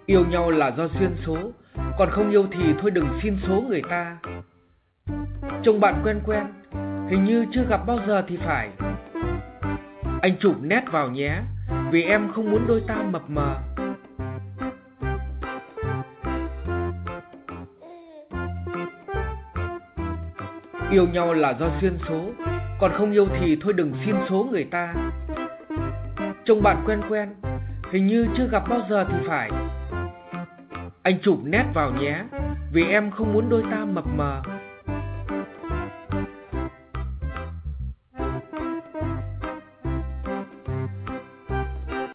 Yêu nhau là do duyên số, còn không yêu thì thôi đừng xin số người ta. Trông bạn quen quen, hình như chưa gặp bao giờ thì phải. Anh chụp nét vào nhé, vì em không muốn đôi ta mập mờ. Yêu nhau là do duyên số, còn không yêu thì thôi đừng xin số người ta. Trông bạn quen quen, hình như chưa gặp bao giờ thì phải. Anh chụp nét vào nhé, vì em không muốn đôi ta mập mờ.